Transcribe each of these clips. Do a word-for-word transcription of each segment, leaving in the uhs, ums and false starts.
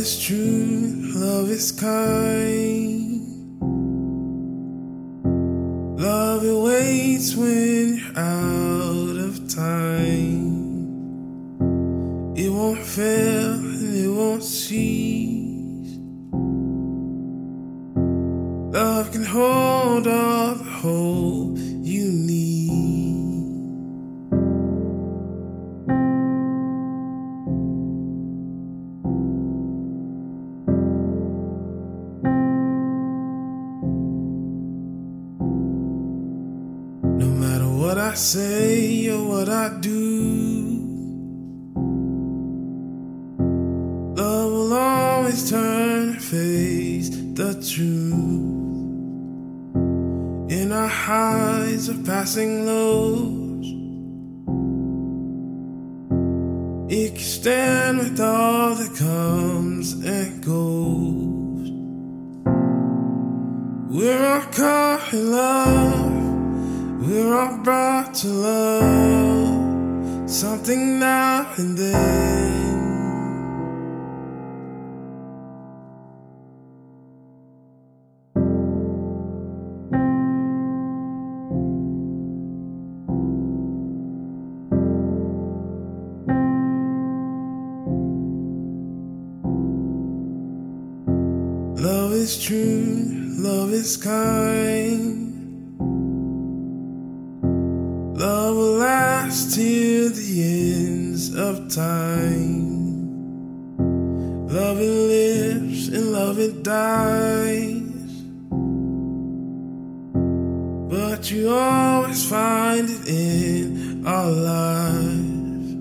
is true, love is kind. Love, it waits when you're out of time. It won't fail and it won't cease. Love can hold all the hope you need. No matter what I say or what I do, love will always turn and face the truth. In our highs of passing lows, it can stand with all that comes and goes. We're all caught in love, we're all brought to love, something now and then. Love is true, love is kind. Love will last till the ends of time. Love, it lives and love, it dies. But you always find it in our lives.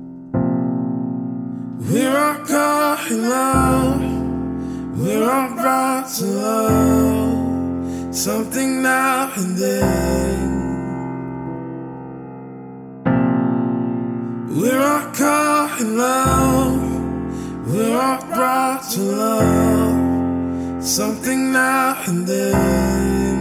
We're all caught in love, we're all brought to love, something now and then. We're all caught in love, we're all brought to love, something now and then.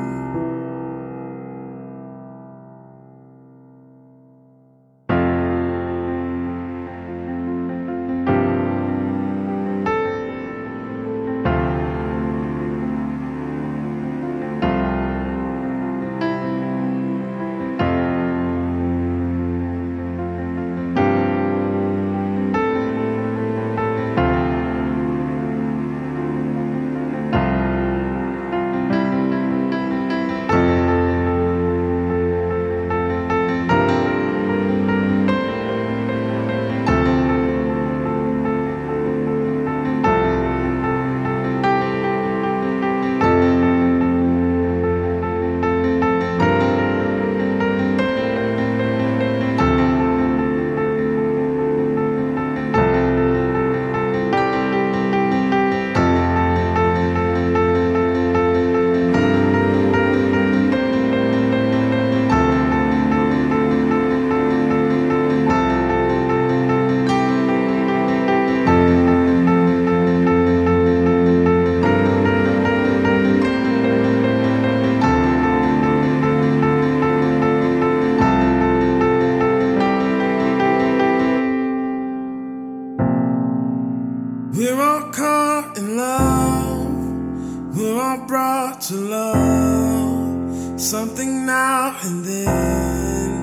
We're all caught in love, we're all brought to love, something now and then.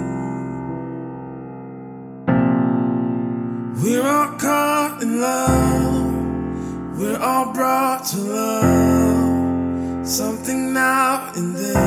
We're all caught in love, we're all brought to love, something now and then.